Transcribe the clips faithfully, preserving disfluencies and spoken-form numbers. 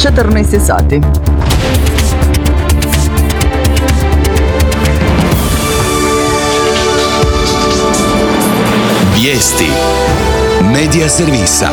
četrnaest je sati. Vijesti Medija servisa.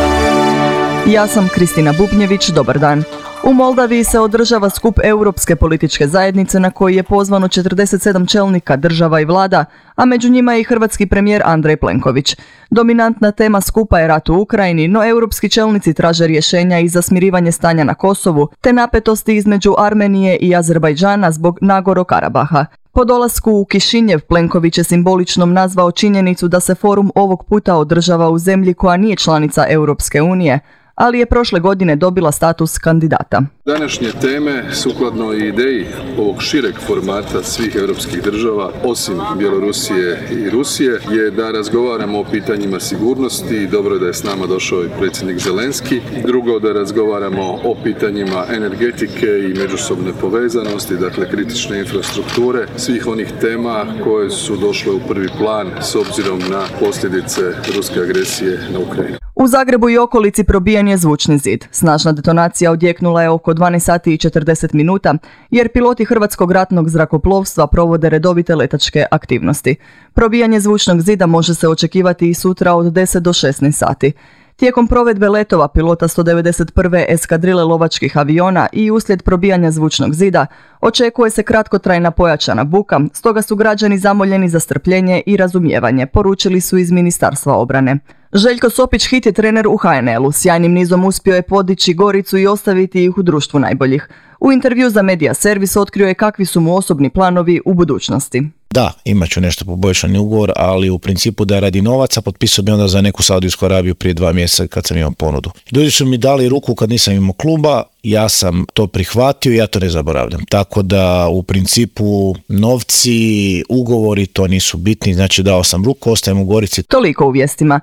Ja sam Kristina Bubnjević, dobar dan. U Moldaviji se održava skup Europske političke zajednice na koji je pozvano četrdeset sedam čelnika država i vlada, a među njima je i hrvatski premijer Andrej Plenković. Dominantna tema skupa je rat u Ukrajini, no europski čelnici traže rješenja i za smirivanje stanja na Kosovu, te napetosti između Armenije i Azerbajdžana zbog Nagorno-Karabaha. Po dolasku u Kišinjev, Plenković je simboličnom nazvao činjenicu da se forum ovog puta održava u zemlji koja nije članica Europske unije, ali je prošle godine dobila status kandidata. Današnje teme, sukladno i ideji ovog šireg formata svih europskih država, osim Bjelorusije i Rusije, je da razgovaramo o pitanjima sigurnosti. Dobro je da je s nama došao i predsjednik Zelenski. Drugo, da razgovaramo o pitanjima energetike i međusobne povezanosti, dakle kritične infrastrukture, svih onih tema koje su došle u prvi plan s obzirom na posljedice ruske agresije na Ukrajinu. U Zagrebu i okolici probijan je zvučni zid. Snažna detonacija odjeknula je oko dvanaest sati i četrdeset minuta, jer piloti Hrvatskog ratnog zrakoplovstva provode redovite letačke aktivnosti. Probijanje zvučnog zida može se očekivati i sutra od deset do šesnaest sati. Tijekom provedbe letova pilota sto devedeset prve eskadrile lovačkih aviona i uslijed probijanja zvučnog zida očekuje se kratkotrajna pojačana buka, stoga su građani zamoljeni za strpljenje i razumijevanje, poručili su iz Ministarstva obrane. Željko Sopić hit je trener u ha en el-u. Sjajnim nizom uspio je podići Goricu i ostaviti ih u društvu najboljih. U intervju za Medija servis otkrio je kakvi su mu osobni planovi u budućnosti. Da, imat ću nešto poboljšani ugovor, ali u principu da radi novaca potpisao bi onda za neku Saudijsku Arabiju prije dva mjeseca kad sam imao ponudu. Ljudi su mi dali ruku kad nisam imao kluba, ja sam to prihvatio i ja to ne zaboravljam. Tako da u principu novci, ugovori to nisu bitni, znači dao sam ruku, ostajem u Gorici. Toliko u vijestima.